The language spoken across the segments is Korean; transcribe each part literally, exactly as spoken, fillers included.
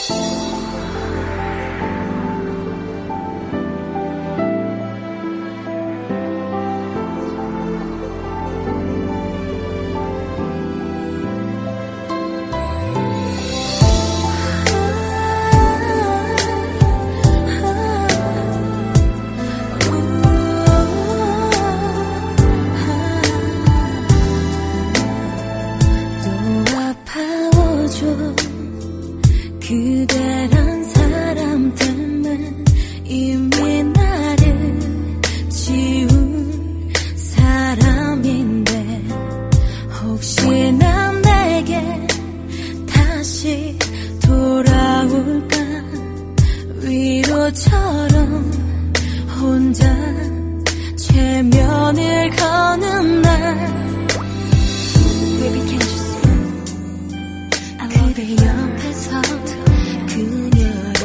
그대란 사람 때문에 이미 나를 지운 사람인데 혹시나 내게 다시 돌아올까 위로처럼 혼자 최면을 거는 날 Baby can't you see I love 그대 옆에서 그녀를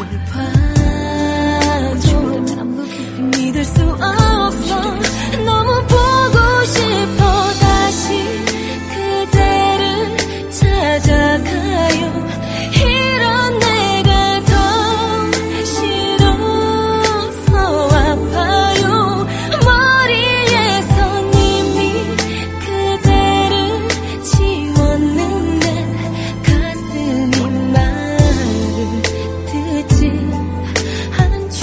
봐줘 믿을 수 없어 너무 보고 싶어 다시 그대를 찾아가요 이런 내가 더 싫어서 아파요 머리에선 이미 그대를 지웠는데 가슴이 말을 듣지 않죠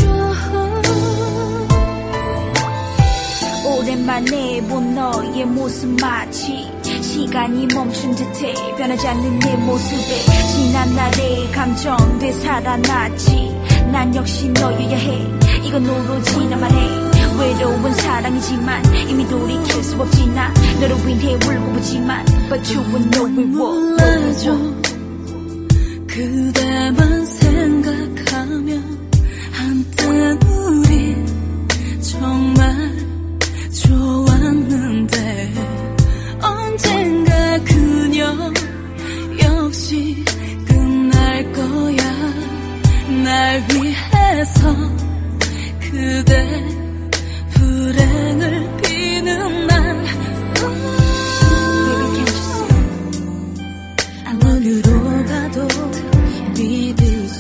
오랜만에 본 너의 모습 마치 시간이 멈춘 듯해 변하지 않는 내 모습에 지난 날의 감정 되살아났지 난 역시 너여야 해 이건 오로지 나만의 외로운 사랑이지만 이미 돌이킬 수 없지 난 너로 인해 울고 보지만 But you will know it will 몰라줘 그대만 생각하면 한때 우리 정말 좋았는데 언젠가 그녀 역시 끝날 거야 날 위해서 그대 불행을 비는 날 Baby can't you see 눈으로 봐도 믿을 수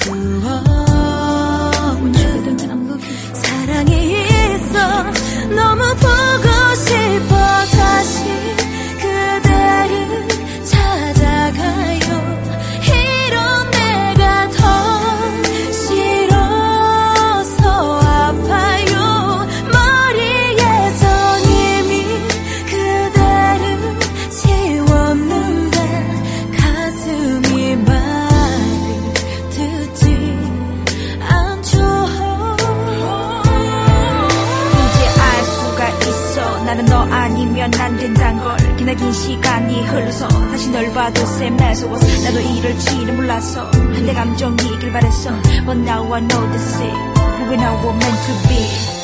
없는 사랑이 있어 너무 보고 싶어 다시 그대를 찾아가요 이런 내가 더 싫어서 아파요 머리에선 이미 그대를 지웠는데 가슴이 말을 듣지 않죠 이제 알 수가 있어 나는 너 아니면 안 된단 걸 기나긴 시간이 흘러서 다시 널 봐도 쌤매서워서 나도 이럴지는 몰랐어 한때 감정이길 바랬어 But now I know this is it Who we now were meant to be